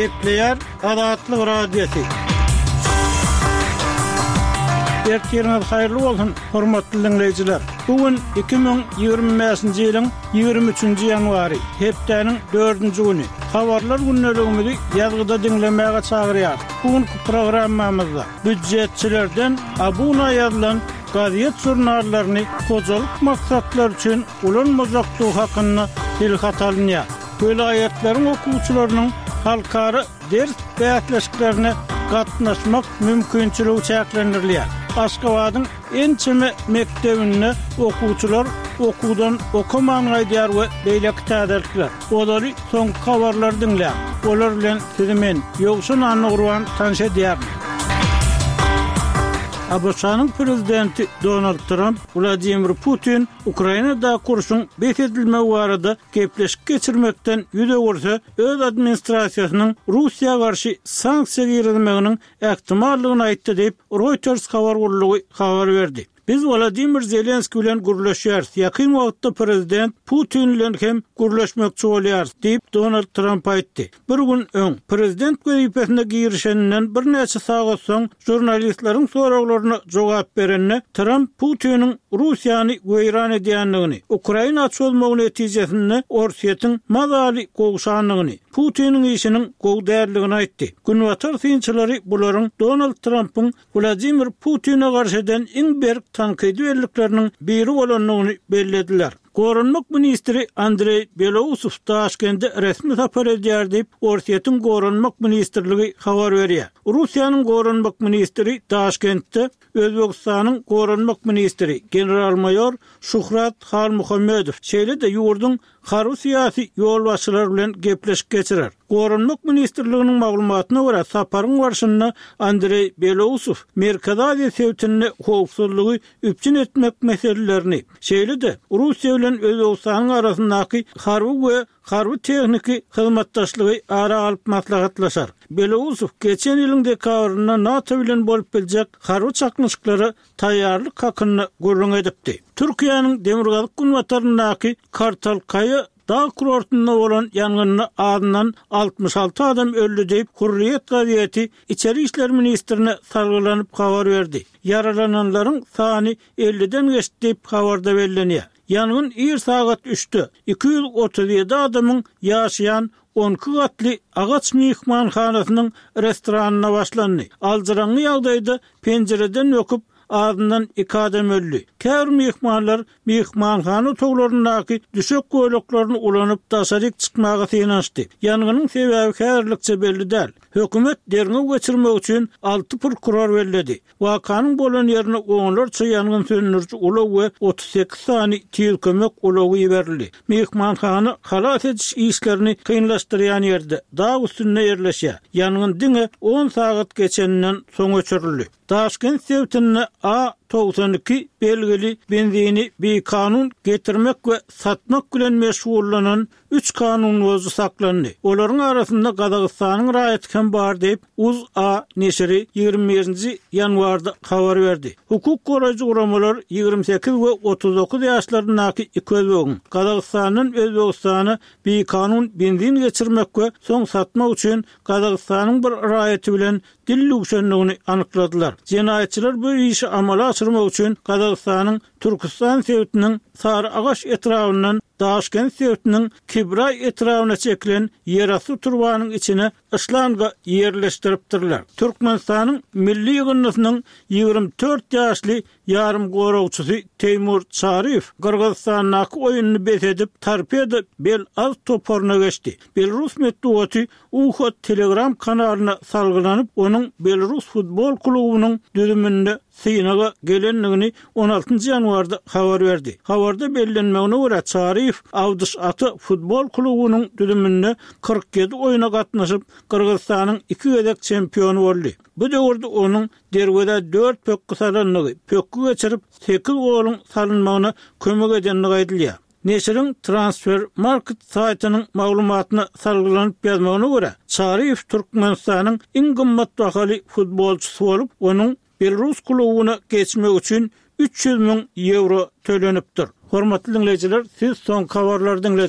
Gepleyer Adatlyk Radiosu. Ertiriniz hayırlı bolsun, hormatly dinleyijiler. Bugün 2025-nji ýylyň 23-nji ýanwary, hepdeniň 4-nji güni. Habarlar günneligimizi ýazgyda dinlemäge çagyrýar. Bugünkü programmamyzda büdjetçilerden abuna ýazylan gazet jurnallaryny hojalyk maksatlar üçin ulanmazaklygy hakyna tilhat alynýar. Vilayatleriň okuwçylarynyň halkary ders bäýatleşiklerine gatnaşmak mümkinçiligi çäklendirilýär. Aşgabatyň ençeme mektebinde okuwçylar okuwdan okuman gaýdýar we beýleki täzelikler. Olary soňky habarlar dinlär. Olar bilen sizimen ýogşun anygurwan tanşa diýär. Abşanyň prezidenti Donald Trump, Vladimir Putin Ukrainada kurşun besedilme barada gepleşik geçirmekden ýüze görse, öz administrasiýasynyň Russiýa garşy sanksiýa girilmeginiň ähtimallygyny aýtdy diýip Reuters habar gurulugy habar berdi. Biz Vladimir Zelenski bilen gurlaşýar. Ýakyn wagtda prezident Putin bilen hem gurlaşmakçy bolýar diýip Donald Trump aýtdy. Bir gün öň prezident göýüpesine girişenden bir näçe sagat soň jurnalistlaryň soraklaryna jogap berende Trump Putiniň Russiýany göýran edýändigini, Ukraina açylmagy netijesinde Orsiýetyň mazaly gowşanlygyny, Putiniň işiniň gowdärligini aýtdy. Günwatar synçylary bularyň Donald Trump'yň Vladimir Putin'e garşydan iň berk tanqidi elliklerinin biri olanlygyny bellediler. Gorunmak ministri Andrey Belousov Taşkentde resmi sapar edýär diýip Orsiýetyň gorunmak ministrligi habar berýär. Russiýanyň gorunmak ministri Taşkentde Özbekistanyň gorunmak ministri general-mayor Şuhrat Xalmuhammedow şeýle-de ýurduň harby syýasy ýolbaşçylar bilen gepleşik geçirer. Gorunmak ministrliginiň maglumatyna görä saparyň barşyna Andrey Belousov Merkez Aziýa sewtini howpsuzlygy üpçün etmek meselelerini, şeýle-de Russiýa bilen Özbekistanyň arasyndaky harby we harby tehniki hyzmatdaşlygy ara alyp maslahatlaşar. Belousov geçen ýylyň dekabrynda NATO bilen bolup geljek harby çaknyşyklary taýýarlyk hakyny gurrun edipdi. Türkiýanyň Demirgazyk günwataryndaky Kartal Kaýa dağ kurortunda olan yangınına adından 66 adam öldü deyip Hurriyet gazeti İçeri İşler Ministrine salgılanıp haber verdi. Yaralananların sani 50'den geçti deyip haberda bellenýär. Yangın 1 saat 3'tü. 237 adamın yaşayan 12 gatly agaç mihmanhanasynyň restoranyna başlandy. Aldyranly ýagdaýda penjereden öküp ardından 2 adam öldü. Kär mihmanlar mihmanhana toglaryndaky düşük goýlaklaryny ulanyp daşaryk çykmaga synanşdy. Ýanganyň sebäbi härlikçe belli däl. Hökümet derňe geçirmek üçin 6 prokuror bellädi. Wakanyň bolan ýerine oňlarça ýangyn söndürýüçi ulaw we 38 sany tiyil kömek ulawy berildi. Mihmanhana halat ediş işlerini kynlaşdyrýan ýerde dağ üstünde ýerleşýär. Ýangyn diňe 10 saat geçenden soň öçürildi. Taşkent sewtine A92 belgili benzini bir kanun getirmek ve satmak bilen meşgullanan 3 kanun wözi saklandy. Olaryň arasynda Kazakstanyň raýaty bar diýip Uz-A neşri 20 ýanwarda habar berdi. Hukuk goraýjy guramalar 28 we 39 ýaşlaryndaky iki özbegiň Kazakstanyň Özbekistana bir kanun benzin geçirmek we soň satmak üçin Kazakstanyň bir raýaty bilen dillugşanlygyny anykladylar. Jenaýetçiler bu işi amala aşyrmak üçin Kazakstanyň Türkistan sewtiniň Sary Agaş etrafyndan Taşkent sewtiniň Kibray etrawyna çekilen ýerasty turbanyň içine ışlanga ýerleşdiripdirler. Türkmenistanyň milli ýygynlygynyň 24 ýaşly ýarym goragçysy Teymur Çaryp Kırgızstandaky oýuny besedip tarpeda bel az toporuna geçdi. Belarus medeniýeti Uhot Telegram kanalyna salgylanyp onuň Belarus futbol klubynyň düzüminde synaga gelenligini 16 ýanwarda habar berdi. Habarda bellenmegine görä Çaryp Awdış Aty futbol klubynyň düzüminde 47 oýuna gatnaşyp Kırgızstanyň 2 gezek çempionu boldy. Bu döwürde onuň derwede 4 pökkü salanlygy, pökkü geçirip 8 golyň salynmagyna kömek edenligi aýdylýar. Neşrin transfer market saytynyň maglumatyna salgylanyp ýazmagyna görä Çaryp Türkmenistanyň iň gymmat bahaly futbolçysy bolup onuň Belarus klubyna geçmek üçin 300.000 euro tölenipdir. Hormatly dinleyijiler, siz soň habarlardan